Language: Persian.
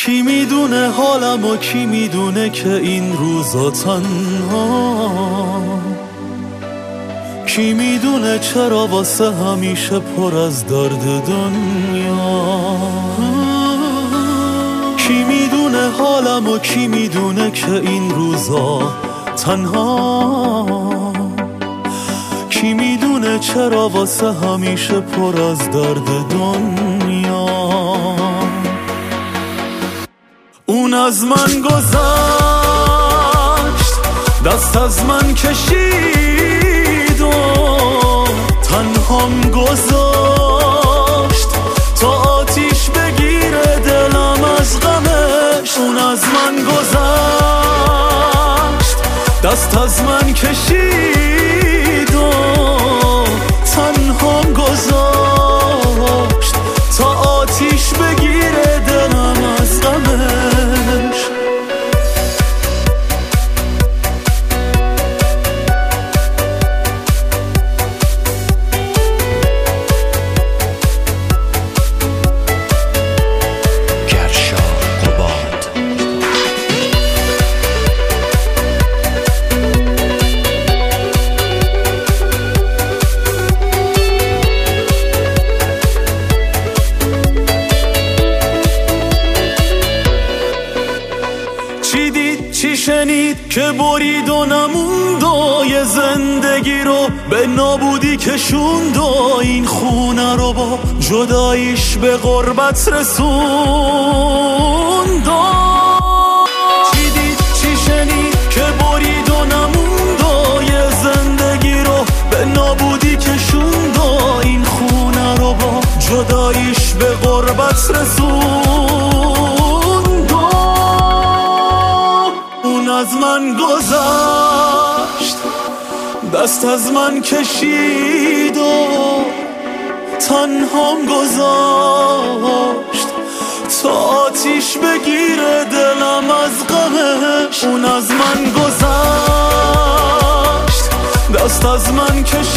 کی میدونه حالم و کی میدونه که این روزا تنها، کی میدونه چرا واسه همیشه پر از درد دنیا، کی میدونه حالم و کی میدونه که این روزا تنها، کی میدونه چرا واسه همیشه پر از درد دنیا. اون از من گذشت، دست از من کشید و تنهام گذاشت تا آتیش بگیره دلم از غمش. اون از من گذشت، دست از من کشید و تنهام گذاشت تا آتیش بگیره دلم از غمش. چی شنید که برید و نموند و یه زندگی رو به نابودی کشوند و این خونه رو با جداییش به غربت رسوند. چی دید چی شنید که برید و نموند و یه زندگی رو به نابودی کشوند و این خونه رو با جداییش به غربت رسوند. از من گذشت، دست از من کشید و تنهام گذاشت تا آتیش بگیره دلم از غمش. اون از من گذشت، دست از من کشید